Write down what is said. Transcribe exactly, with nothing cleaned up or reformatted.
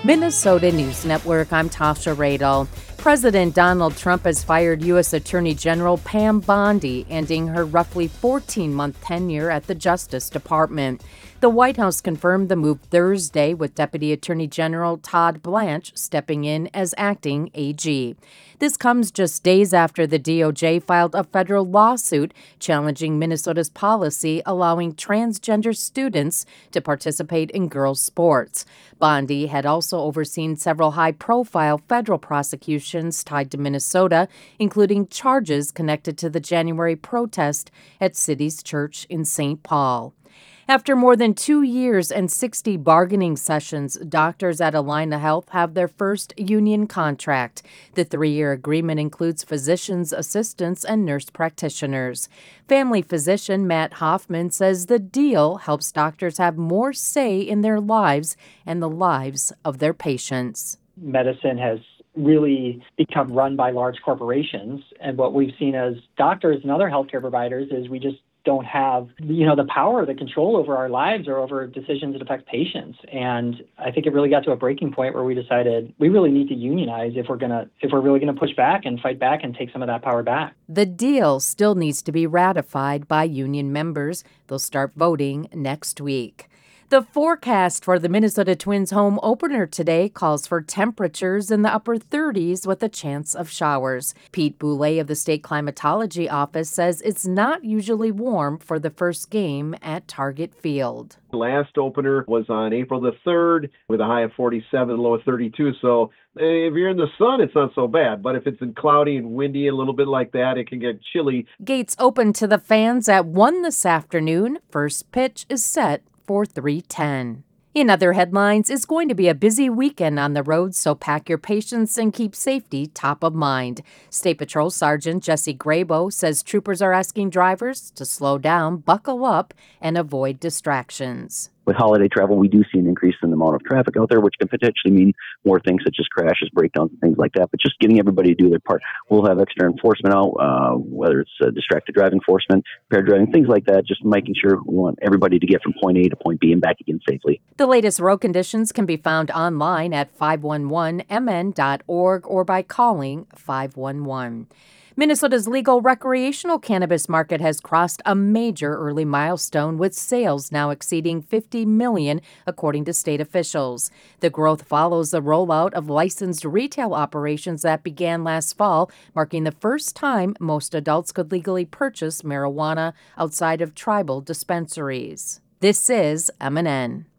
Minnesota News Network, I'm Tasha Radel. President Donald Trump has fired U S. Attorney General Pam Bondi, ending her roughly fourteen-month tenure at the Justice Department. The White House confirmed the move Thursday, with Deputy Attorney General Todd Blanche stepping in as acting A G. This comes just days after the D O J filed a federal lawsuit challenging Minnesota's policy allowing transgender students to participate in girls' sports. Bondi had also overseen several high-profile federal prosecutions tied to Minnesota, including charges connected to the January protest at City's Church in Saint Paul. After more than two years and sixty bargaining sessions, doctors at Allina Health have their first union contract. The three-year agreement includes physicians, assistants, and nurse practitioners. Family physician Matt Hoffman says the deal helps doctors have more say in their lives and the lives of their patients. Medicine has really become run by large corporations, and what we've seen as doctors and other healthcare providers is we just don't have, you know, the power or the control over our lives or over decisions that affect patients. And I think it really got to a breaking point where we decided we really need to unionize if we're gonna if we're really gonna push back and fight back and take some of that power back. The deal still needs to be ratified by union members. They'll start voting next week. The forecast for the Minnesota Twins home opener today calls for temperatures in the upper thirties with a chance of showers. Pete Boulay of the State Climatology Office says it's not usually warm for the first game at Target Field. The last opener was on April the third with a high of forty-seven, low of thirty-two. So if you're in the sun, it's not so bad. But if it's in cloudy and windy, a little bit like that, it can get chilly. Gates open to the fans at one this afternoon. First pitch is set for three ten. In other headlines, it's going to be a busy weekend on the road, so pack your patience and keep safety top of mind. State Patrol Sergeant Jesse Grabo says troopers are asking drivers to slow down, buckle up, and avoid distractions. With holiday travel, we do see an increase in the amount of traffic out there, which can potentially mean more things such as crashes, breakdowns, and things like that. But just getting everybody to do their part. We'll have extra enforcement out, uh, whether it's uh, distracted driving enforcement, impaired driving, things like that, just making sure we want everybody to get from point A to point B and back again safely. The latest road conditions can be found online at five one one m n dot org or by calling five one one. Minnesota's legal recreational cannabis market has crossed a major early milestone, with sales now exceeding fifty million dollars, according to state officials. The growth follows the rollout of licensed retail operations that began last fall, marking the first time most adults could legally purchase marijuana outside of tribal dispensaries. This is M N N.